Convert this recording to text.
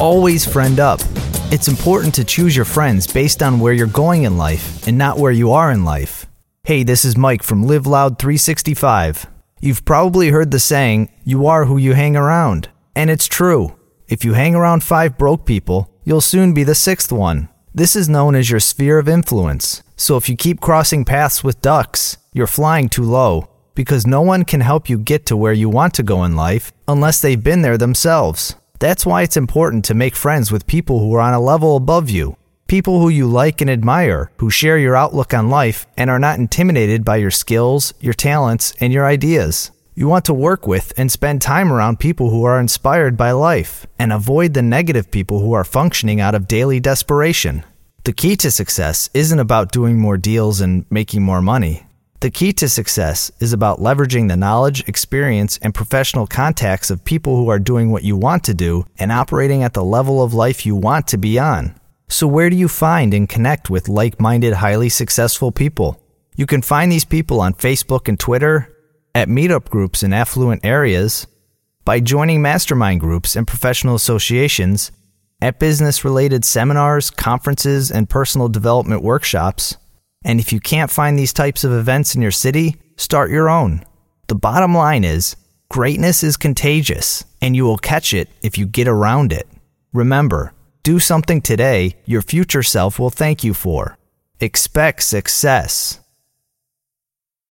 always friend up. It's important to choose your friends based on where you're going in life and not where you are in life. Hey, this is Mike from Live Loud 365. You've probably heard the saying, you are who you hang around. And it's true. If you hang around 5 broke people, you'll soon be the 6th one. This is known as your sphere of influence. So if you keep crossing paths with ducks, you're flying too low, because no one can help you get to where you want to go in life unless they've been there themselves. That's why it's important to make friends with people who are on a level above you. People who you like and admire, who share your outlook on life and are not intimidated by your skills, your talents, and your ideas. You want to work with and spend time around people who are inspired by life, and avoid the negative people who are functioning out of daily desperation. The key to success isn't about doing more deals and making more money. The key to success is about leveraging the knowledge, experience, and professional contacts of people who are doing what you want to do and operating at the level of life you want to be on. So where do you find and connect with like-minded, highly successful people? You can find these people on Facebook and Twitter, at meetup groups in affluent areas, by joining mastermind groups and professional associations, at business-related seminars, conferences, and personal development workshops. And if you can't find these types of events in your city, start your own. The bottom line is, greatness is contagious, and you will catch it if you get around it. Remember, do something today your future self will thank you for. Expect success.